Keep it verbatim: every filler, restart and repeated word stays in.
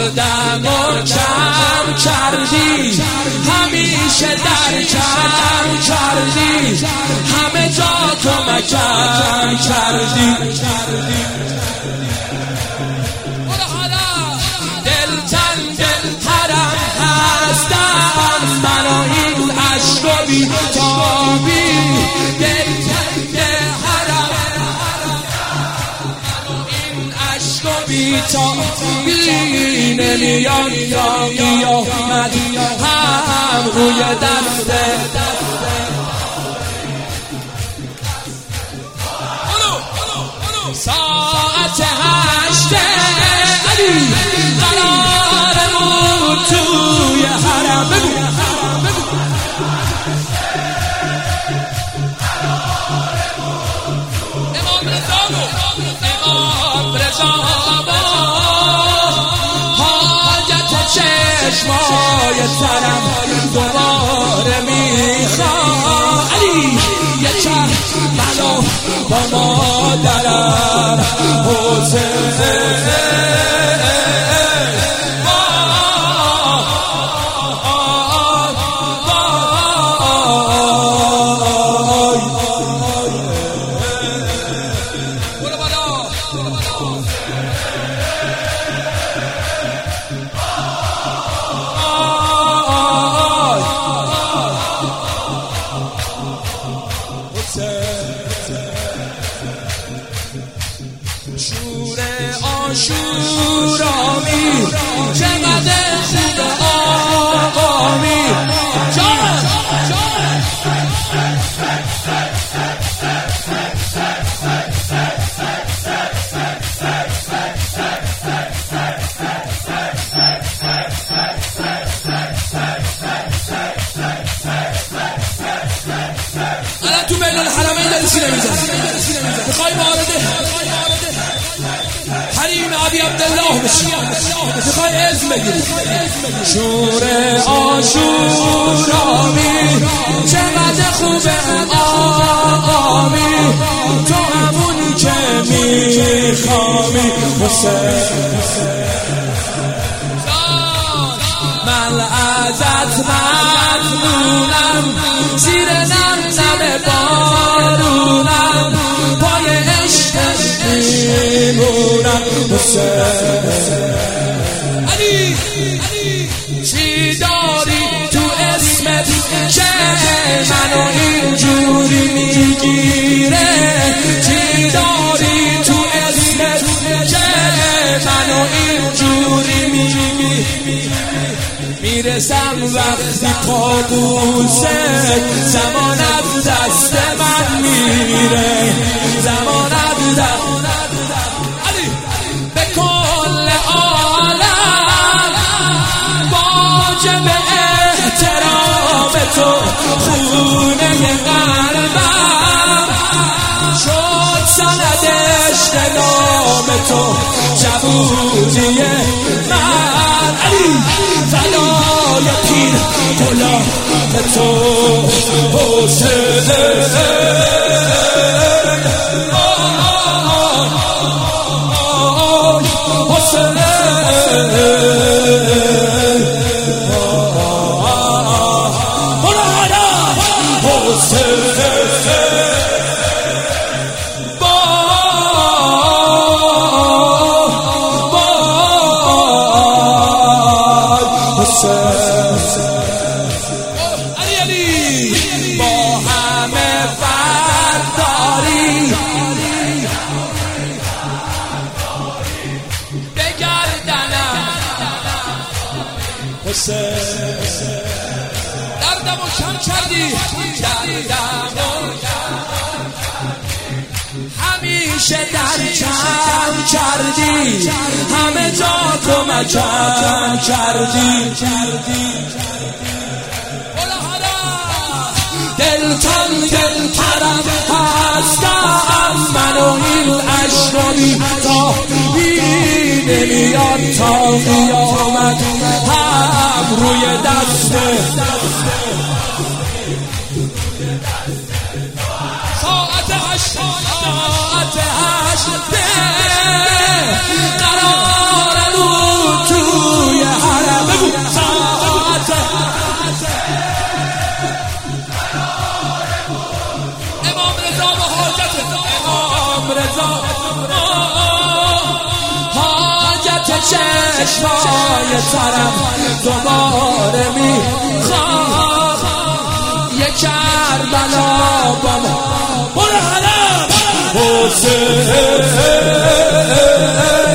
دردمو کم کردی، همیشه در کم کردی، همه جا کمکم کردی. دلتن دلترم هستم من و این عشق و بی‌تابی، دلتن دلترم من و این عشق و بی‌تابی، نمیاد تا قیامت هم روی دسته. ساعت هشته علی قرارمون توی حرم، بگو امام رضا امام رضا حاجت چشمای سرم دوباره میخوام. علی یه چشم منو با مادرم حسین شور آشورامی چقدر خوب آقامی جان الان تو میدان الحرمین داری سینه میزنی، میخوای وارده حریم ابی عبدالله بشی، میخوای اسم بگیری. شور آشورامی چقدر خوبه آقامی، تو همونی که میخوامی حسین. من ازت ممنونم، زیر نم نم بارونم، پای عشقت میمونم حسین. علی چی داری تو اسمت که منو اینجوری میگیره؟ چی داری تو اسمت که منو اینجوری میگیره؟ میرسم وقتی پابوسه، زمان از دست من میره، زمان از دست علی به کل عالم واجب احترام تو، خونه قلبم شد سندش نام تو، جوونی من علی فدای پیر غلام تو حسین. علی علی با همه فرق داری، بگردنم حسین. دردمو کم کردی، دردمو همیشه در کم کردی، همه جا کمکم کردی. دلتن دلترم هستم من و این عشق و بی‌تابی، نمیاد تا قیامت هم روی دسته. ساعت هشت ساعت هشت قرار بود تو چشمای ترم دوباره میخواد یه کربلا با ما برو حرم حسین